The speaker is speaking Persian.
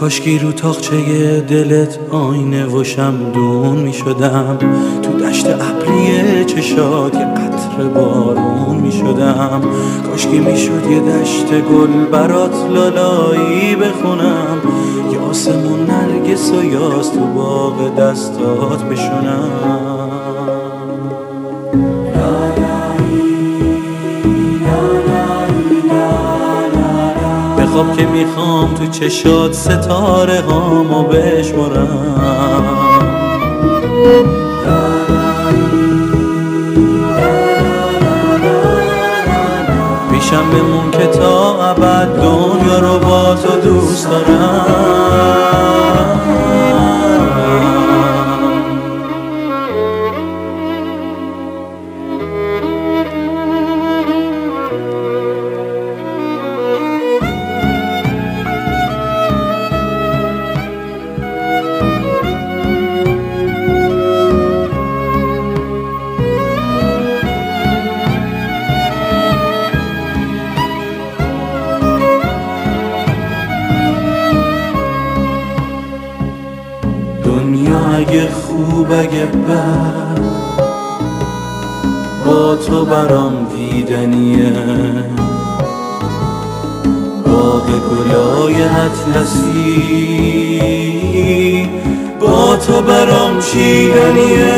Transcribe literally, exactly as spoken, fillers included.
کاشکی رو تاقچه دلت آینه و شمدون می شدم، تو دشت ابری چشات یه قطره بارون می شدم. کاشکی می شد یه دشت گل برات لالایی بخونم، یه آسمون نرگس و یاس تو باغ دستات بشونم. بخواب که میخوام تو چشات ستاره هامو بشمرم. پیشم بمون که تا ابد دنیا رو با تو دوست دارم. دنیا اگه خوب اگه بد با تو برام دیدنیه، باغ گلای اطلسی با تو برام چیدنیه.